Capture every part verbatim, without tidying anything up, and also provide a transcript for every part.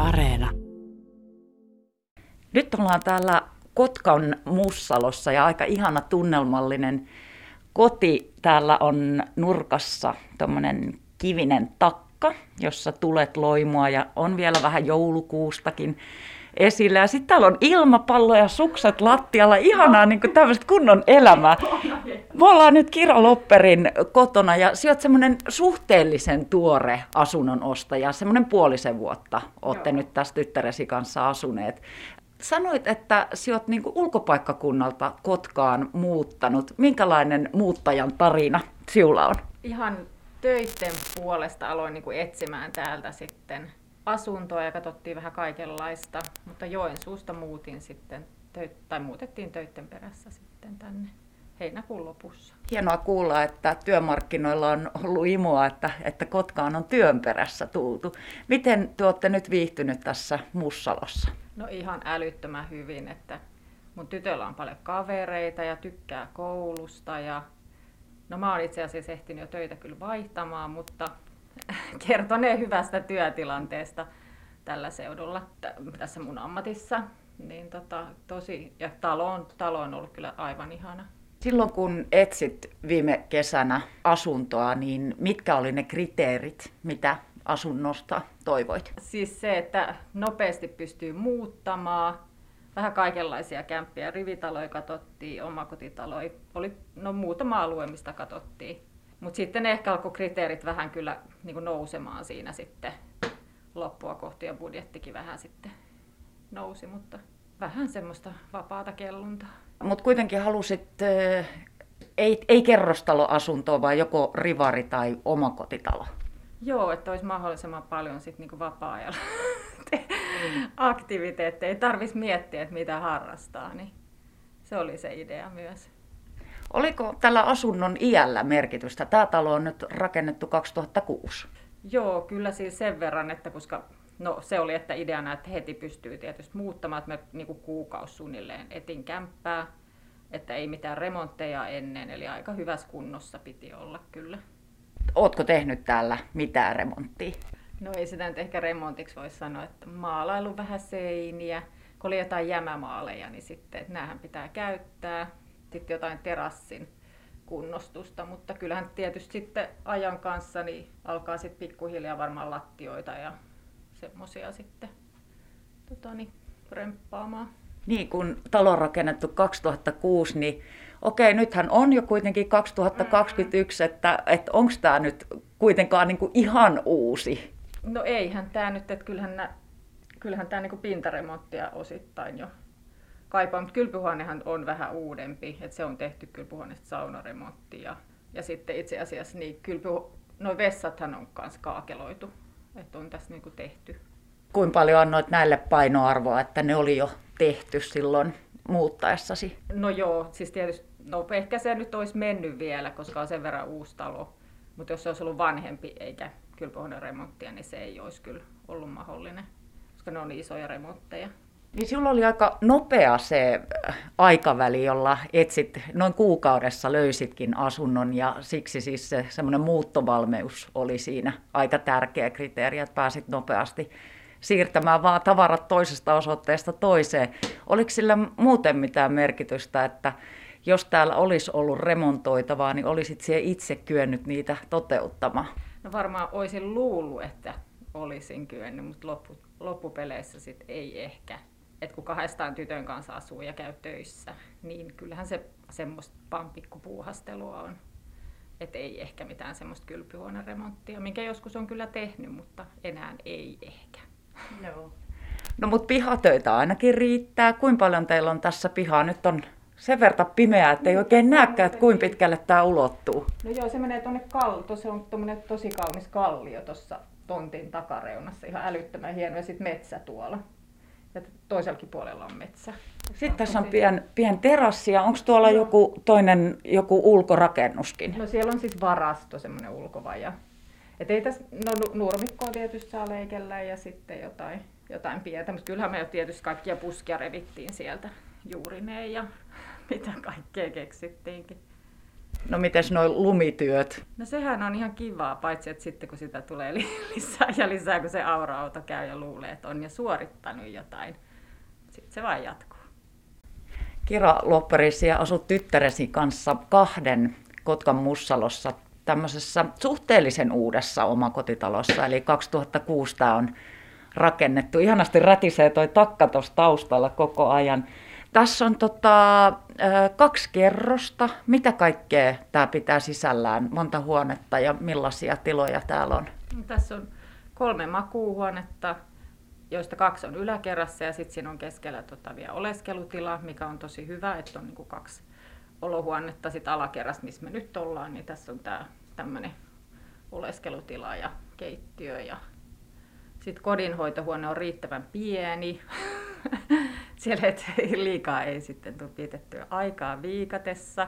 Areena. Nyt ollaan täällä Kotkan Mussalossa ja aika ihana tunnelmallinen koti. Täällä on nurkassa tommonen kivinen takka, jossa tulet loimua ja on vielä vähän joulukuustakin esillä. Ja sitten täällä on ilmapallo ja sukset lattialla. Ihanaa niin kuin tämmöistä kunnon elämää. Me ollaan nyt Kira Lopperin kotona ja sinä olet semmoinen suhteellisen tuore asunnon ostaja. Semmoinen puolisen vuotta olette Joo. nyt tässä tyttäresi kanssa asuneet. Sanoit, että sinä olet niin kuin ulkopaikkakunnalta Kotkaan muuttanut. Minkälainen muuttajan tarina sinulla on? Ihan töiden puolesta aloin niin kuin etsimään täältä sitten asuntoa ja katsottiin vähän kaikenlaista, mutta Joensuusta muutin sitten, tai muutettiin töiden perässä sitten tänne heinäkuun lopussa. Hienoa kuulla, että työmarkkinoilla on ollut imoa, että, että Kotkaan on työn perässä tultu. Miten te olette nyt viihtynyt tässä Mussalossa? No ihan älyttömän hyvin, että mun tytöllä on paljon kavereita ja tykkää koulusta ja no mä oon itse asiassa ehtinyt jo töitä kyllä vaihtamaan, mutta kertonee hyvästä työtilanteesta tällä seudulla tässä mun ammatissa. Niin tota, tosi, ja talo on, talo on ollut kyllä aivan ihana. Silloin kun etsit viime kesänä asuntoa, niin mitkä oli ne kriteerit, mitä asunnosta toivoit? Siis se, että nopeasti pystyy muuttamaan. Vähän kaikenlaisia kämppiä, rivitaloja katsottiin, omakotitaloja. Oli no, muutama alue, mistä katsottiin. Mutta sitten ehkä alkoi kriteerit vähän kyllä niin kuin nousemaan siinä sitten loppua kohti ja budjettikin vähän sitten nousi, mutta vähän semmoista vapaata kelluntaa. Mutta kuitenkin halusit, äh, ei, ei kerrostaloasuntoa, vaan joko rivari tai omakotitalo? Joo, että olisi mahdollisimman paljon sit niinku vapaa-ajalla aktiviteetteja. Ei tarvitsisi miettiä, että mitä harrastaa, niin se oli se idea myös. Oliko tällä asunnon iällä merkitystä? Tämä talo on nyt rakennettu kaksituhattakuusi. Joo, kyllä siis sen verran, että koska no, se oli että ideana, että heti pystyy tietysti muuttamaan, että me niinku kuukausi suunnilleen etin kämppää, että ei mitään remontteja ennen, eli aika hyvässä kunnossa piti olla kyllä. Ootko tehnyt täällä mitään remonttia? No ei sitä nyt ehkä remontiksi voi sanoa, että maalailu vähän seiniä, kun oli jotain jämämaaleja, niin sitten että näähän pitää käyttää. Sitten jotain terassin kunnostusta, mutta kyllähän tietysti sitten ajan kanssa niin alkaa sitten pikkuhiljaa varmaan lattioita ja semmoisia sitten tota niin, remppaamaan. Niin, kun talo on rakennettu kaksituhattakuusi, niin okei, nythän on jo kuitenkin kaksituhattakaksikymmentäyksi, että, että onko tämä nyt kuitenkaan niin kuin ihan uusi? No eihän tämä nyt, että kyllähän, nä, kyllähän tämä niin kuin pintaremonttia osittain jo kaipaa, mutta kylpyhuonehan on vähän uudempi, että se on tehty kylpyhuoneesta saunaremontti ja, ja sitten itse asiassa niin kylpyhu, no vessathan on myös kaakeloitu, että on tässä niin kuin tehty. Kuinka paljon annoit näille painoarvoa, että ne oli jo tehty silloin muuttaessasi? No joo, siis tietysti, no ehkä se nyt olisi mennyt vielä, koska on sen verran uusi talo, mutta jos se olisi ollut vanhempi eikä kylpyhuoneen remonttia, niin se ei olisi kyllä ollut mahdollinen, koska ne on niin isoja remontteja. Niin sinulla oli aika nopea se aikaväli, jolla etsit, noin kuukaudessa löysitkin asunnon ja siksi siis se semmoinen muuttovalmius oli siinä aika tärkeä kriteeri, että pääsit nopeasti siirtämään vaan tavarat toisesta osoitteesta toiseen. Oliko sillä muuten mitään merkitystä, että jos täällä olisi ollut remontoitavaa, niin olisit siellä itse kyennyt niitä toteuttamaan? No varmaan olisin luullut, että olisin kyennyt, mutta loppu, loppupeleissä sit ei ehkä. Et kun kahdestaan tytön kanssa asuu ja käy töissä, niin kyllähän se semmoista pampikkupuuhastelua on. Että ei ehkä mitään semmoista kylpyhuoneremonttia, minkä joskus on kyllä tehnyt, mutta enää ei ehkä. No, no mutta pihatöitä ainakin riittää. Kuinka paljon teillä on tässä pihaa? Nyt on sen verran pimeää, että ei oikein näekään, että kuinka pitkälle tämä ulottuu. No joo, se menee tuonne kallioon. Se on tuommoinen tosi kaunis kallio tuossa tontin takareunassa. Ihan älyttömän hieno. Ja sitten metsä tuolla. Ja toisellakin puolella on metsä. Sitten tässä on pien, pien terassi. Onko tuolla no. joku toinen joku ulkorakennuskin? No siellä on sitten varasto, semmoinen ulkovaja. Et ei tässä, no nurmikkoa tietysti saa leikellä ja sitten jotain, jotain pientä, mutta kyllähän me jo tietysti kaikkia puskia revittiin sieltä juurineen ja mitä kaikkea keksittiinkin. No mites noi lumityöt? No sehän on ihan kivaa, paitsi että sitten kun sitä tulee lisää ja lisää, kun se aura-auto käy ja luulee, että on jo suorittanut jotain. Sitten se vaan jatkuu. Kira Lopperis, ja asut tyttäresi kanssa kahden Kotkan Mussalossa tämmöisessä suhteellisen uudessa omakotitalossa, eli kaksituhattakuusi tämä on rakennettu. Ihanasti rätisee toi takka tuossa taustalla koko ajan. Tässä on tota, kaksi kerrosta. Mitä kaikkea tämä pitää sisällään? Monta huonetta ja millaisia tiloja täällä on? Tässä on kolme makuuhuonetta, joista kaksi on yläkerrassa ja sitten siinä on keskellä tota vielä oleskelutila, mikä on tosi hyvä, että on niinku kaksi olohuonetta. Sitten alakerrassa, missä me nyt ollaan, niin tässä on tämä tämmöinen oleskelutila ja keittiö. Ja sitten kodinhoitohuone on riittävän pieni. Siellä et, liikaa ei sitten tule vietettyä aikaa viikatessa.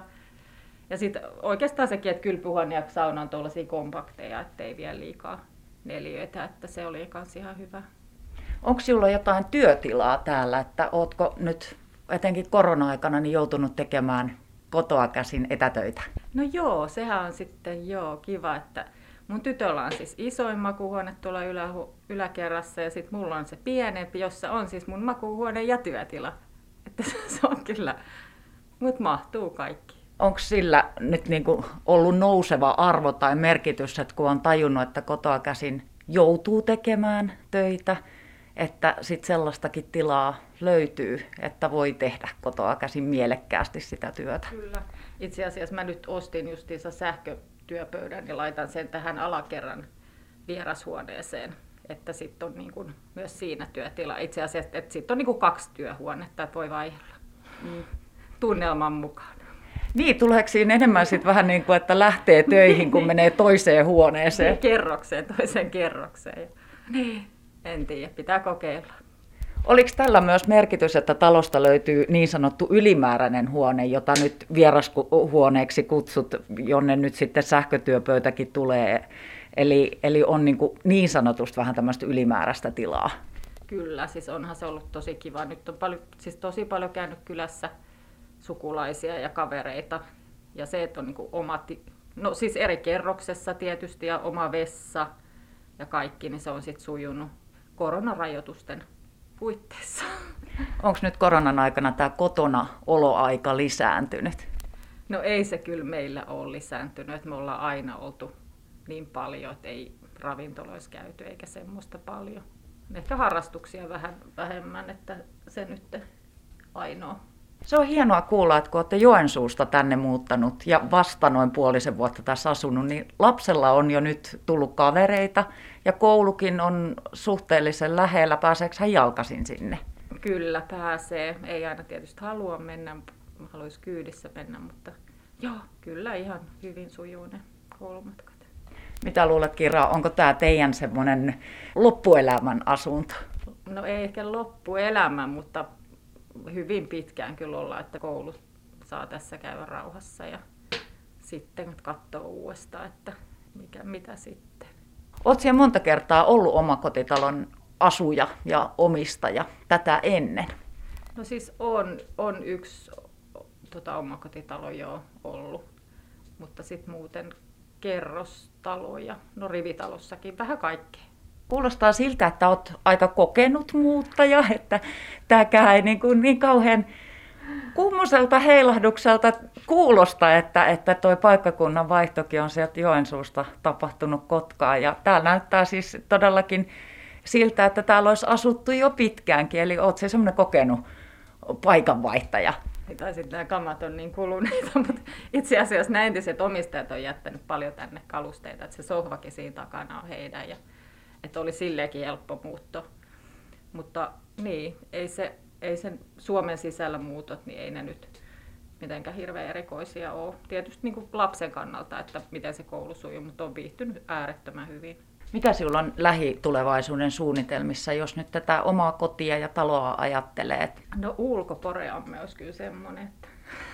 Ja sitten oikeastaan sekin, että kylpyhuone ja sauna on tuollaisia kompakteja, ettei vielä liikaa neliöitä, että se oli kans ihan hyvä. Onko sinulla jotain työtilaa täällä, että ootko nyt etenkin korona-aikana niin joutunut tekemään kotoa käsin etätöitä? No joo, sehän on sitten joo kiva, että mun tytöllä on siis isoin makuuhuone tuolla ylä, yläkerrassa ja sitten mulla on se pienempi, jossa on siis mun makuuhuone ja työtila. Että se on kyllä, mut mahtuu kaikki. Onko sillä nyt niinku ollut nouseva arvo tai merkitys, että kun on tajunnut, että kotoa käsin joutuu tekemään töitä, että sitten sellaistakin tilaa löytyy, että voi tehdä kotoa käsin mielekkäästi sitä työtä? Kyllä. Itse asiassa mä nyt ostin justiinsa sähkötyöpöydän ja laitan sen tähän alakerran vierashuoneeseen, että sitten on niin kuin myös siinä työtila. Itse asiassa, että sitten on niin kuin kaksi työhuonetta, että voi vaihdella mm. tunnelman mukaan. Niin, tuleeko siinä enemmän sitten vähän niin kuin, että lähtee töihin, kun menee toiseen huoneeseen? Kerrokseen, toiseen kerrokseen. Niin, en tiedä, pitää kokeilla. Oliko tällä myös merkitys, että talosta löytyy niin sanottu ylimääräinen huone, jota nyt vierashuoneeksi kutsut, jonne nyt sitten sähkötyöpöytäkin tulee? Eli, eli on niin, kuin niin sanotusti vähän tämmöistä ylimääräistä tilaa. Kyllä, siis onhan se ollut tosi kiva. Nyt on paljon, siis tosi paljon käynyt kylässä sukulaisia ja kavereita. Ja se, että on niin kuin omat, no siis eri kerroksessa tietysti ja oma vessa ja kaikki, niin se on sitten sujunut koronarajoitusten puitteissa. Onko nyt koronan aikana tämä kotona oloaika lisääntynyt? No ei se kyllä meillä ole lisääntynyt, että me ollaan aina oltu niin paljon, että ei ravintoloissa käyty eikä semmoista paljon. Ehkä harrastuksia vähän vähemmän, että se nyt ainoa. Se on hienoa kuulla, että kun olette Joensuusta tänne muuttanut ja vasta noin puolisen vuotta tässä asunut, niin lapsella on jo nyt tullut kavereita ja koulukin on suhteellisen lähellä. Pääseekö hän jalkaisin sinne? Kyllä pääsee. Ei aina tietysti halua mennä, haluaisi kyydissä mennä, mutta joo, kyllä ihan hyvin sujuu ne koulumatkat. Mitä luulet, Kira, onko tämä teidän semmoinen loppuelämän asunto? No ei ehkä loppuelämä, mutta hyvin pitkään kyllä ollaan, että koulu saa tässä käydä rauhassa ja sitten katsoo uudestaan, että mikä, mitä sitten. Oletko siellä monta kertaa ollut omakotitalon asuja ja omistaja tätä ennen? No siis on, on yksi tota, omakotitalo jo ollut, mutta sitten muuten kerrostaloja, no rivitalossakin vähän kaikkea. Kuulostaa siltä, että olet aika kokenut muuttaja, että tämäkään ei niin, kuin niin kauhean kummoselta heilahdukselta kuulosta, että, että tuo paikkakunnan vaihtokin on sieltä Joensuusta tapahtunut Kotkaan. Ja täällä näyttää siis todellakin siltä, että täällä olisi asuttu jo pitkäänkin, eli olet se semmoinen kokenut paikanvaihtaja. Tai sitten nämä kamat on niin kuluneita, mutta itse asiassa nämä entiset omistajat on jättänyt paljon tänne kalusteita, että se sohvakin siinä takana on heidän. Ja että oli silleenkin helppo muutto. Mutta niin, ei se, ei sen Suomen sisällä muutot, niin ei ne nyt mitenkään hirveän erikoisia ole. Tietysti niin kuin lapsen kannalta, että miten se koulu sujuu, mutta on viihtynyt äärettömän hyvin. Mitä sinulla on lähitulevaisuuden suunnitelmissa, jos nyt tätä omaa kotia ja taloa ajattelee? No ulkoporeamme olisi kyllä semmoinen, että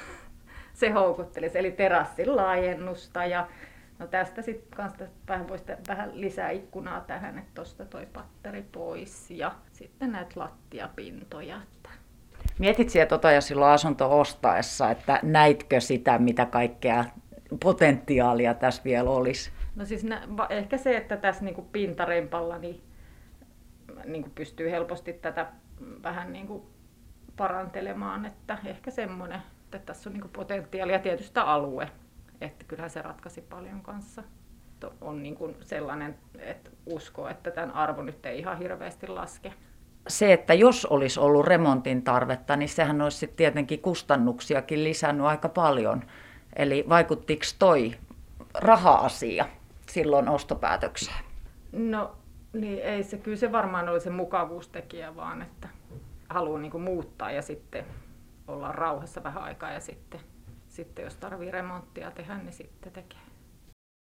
se houkuttelisi. Eli terassin laajennusta ja no tästä sitten kanssa vähän voisi vähän lisää ikkunaa tähän, että tuosta toi patteri pois ja sitten näitä lattiapintoja. Mietit sinä tota jo silloin asunto ostaessa, että näitkö sitä, mitä kaikkea potentiaalia tässä vielä olisi? No siis nä, va, ehkä se, että tässä niin kuin pintarempalla niin, niin kuin pystyy helposti tätä vähän niin kuin parantelemaan, että ehkä semmoinen, että tässä on niin kuin potentiaalia, tietysti tämä alue, että kyllähän se ratkaisi paljon kanssa. On niin kuin sellainen, että uskoo, että tämän arvo nyt ei ihan hirveästi laske. Se, että jos olisi ollut remontin tarvetta, niin sehän olisi sitten tietenkin kustannuksiakin lisännyt aika paljon. Eli vaikuttiko toi raha-asia silloin ostopäätökseen? No niin ei se, kyllä se varmaan oli se mukavuustekijä vaan, että haluaa niin kuin muuttaa ja sitten olla rauhassa vähän aikaa ja sitten, sitten jos tarvii remonttia tehdä, niin sitten tekee.